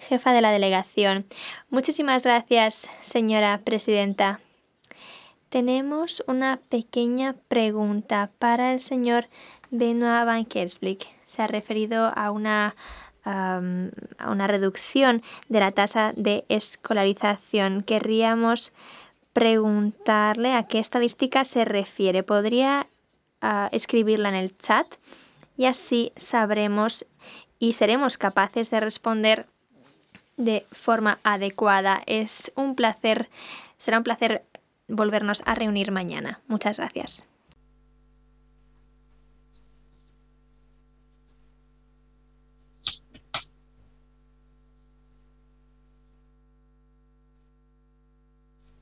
jefa de la delegación. Muchísimas gracias, señora presidenta. Tenemos una pequeña pregunta para el señor Benoit van Kersblik. Se ha referido a una reducción de la tasa de escolarización. Querríamos preguntarle a qué estadística se refiere. ¿Podría escribirla en el chat? Y así sabremos y seremos capaces de responder de forma adecuada. Será un placer volvernos a reunir mañana. Muchas gracias.